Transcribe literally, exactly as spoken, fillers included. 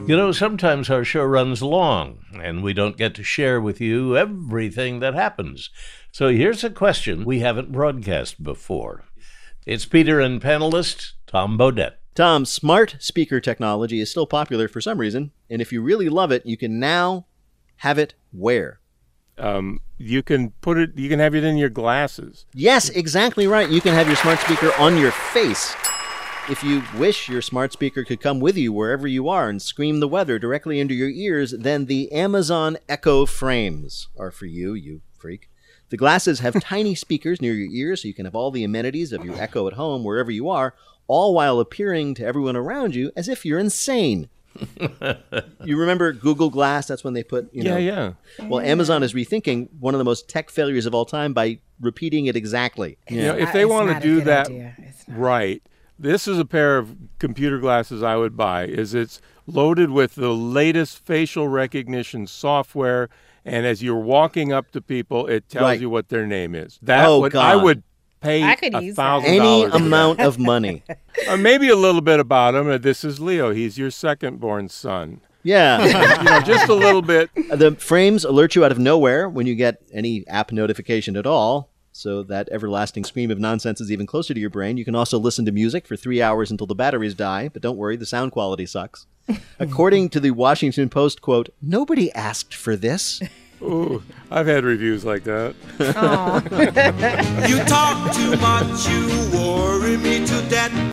You know, sometimes our show runs long, and we don't get to share with you everything that happens. So here's a question we haven't broadcast before. It's Peter and panelist Tom Bodett. Tom, smart speaker technology is still popular for some reason, and if you really love it, you can now have it where? Um, you can put it, you can have it in your glasses. Yes, exactly right. You can have your smart speaker on your face. If you wish your smart speaker could come with you wherever you are and scream the weather directly into your ears, then the Amazon Echo frames are for you, you freak. The glasses have tiny speakers near your ears, so you can have all the amenities of your Echo at home wherever you are, all while appearing to everyone around you as if you're insane. You remember Google Glass? That's when they put, you know. Yeah, yeah. Well, Amazon is rethinking one of the most tech failures of all time by repeating it exactly. You know, if they want to do that idea. right, this is a pair of computer glasses I would buy. Is it's loaded with the latest facial recognition software, and as you're walking up to people, it tells Right. you what their name is. That Oh, would, God. I would pay I could a use that. thousand Any dollars. for that. amount of money. Or maybe a little bit about him. Uh, This is Leo. He's your second-born son. Yeah. You know, just a little bit. The frames alert you out of nowhere when you get any app notification at all. So that everlasting scream of nonsense is even closer to your brain. You can also listen to music for three hours until the batteries die, but don't worry, the sound quality sucks. According to the Washington Post, quote, nobody asked for this. Ooh, I've had reviews like that. Aw. You talk too much, you worry me to death.